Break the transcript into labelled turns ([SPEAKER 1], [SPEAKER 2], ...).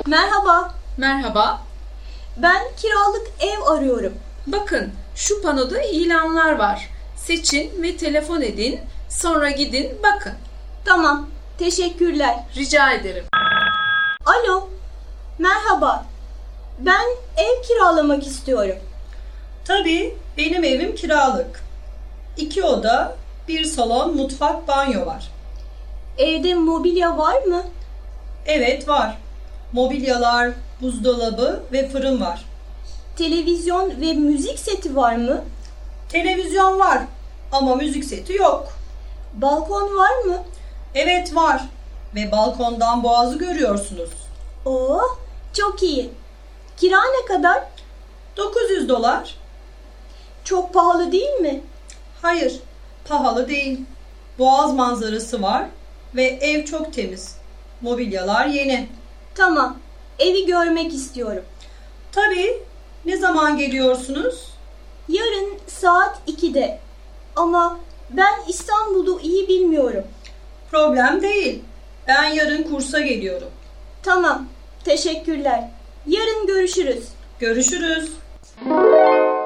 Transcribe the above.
[SPEAKER 1] Merhaba,
[SPEAKER 2] Merhaba.
[SPEAKER 1] ben kiralık ev arıyorum.
[SPEAKER 2] Bakın şu panoda ilanlar var. Seçin ve telefon edin. Sonra gidin bakın.
[SPEAKER 1] Tamam, teşekkürler.
[SPEAKER 2] Rica ederim.
[SPEAKER 1] Alo, merhaba. Ben ev kiralamak istiyorum.
[SPEAKER 3] Tabii, benim evim kiralık. 2 oda, 1 salon, mutfak, banyo var.
[SPEAKER 1] Evde mobilya var mı?
[SPEAKER 3] Evet var. Mobilyalar, buzdolabı ve fırın var.
[SPEAKER 1] Televizyon ve müzik seti var mı?
[SPEAKER 3] Televizyon var ama müzik seti yok.
[SPEAKER 1] Balkon var mı?
[SPEAKER 3] Evet var ve balkondan boğazı görüyorsunuz.
[SPEAKER 1] Oo, çok iyi. Kira ne kadar?
[SPEAKER 3] $900.
[SPEAKER 1] Çok pahalı değil mi?
[SPEAKER 3] Hayır, pahalı değil. Boğaz manzarası var ve ev çok temiz. Mobilyalar yeni.
[SPEAKER 1] Tamam, evi görmek istiyorum.
[SPEAKER 3] Tabii, ne zaman geliyorsunuz?
[SPEAKER 1] Yarın saat 2'de. Ama ben İstanbul'u iyi bilmiyorum.
[SPEAKER 3] Problem değil. Ben yarın kursa geliyorum.
[SPEAKER 1] Tamam, teşekkürler. Yarın görüşürüz.
[SPEAKER 3] Görüşürüz.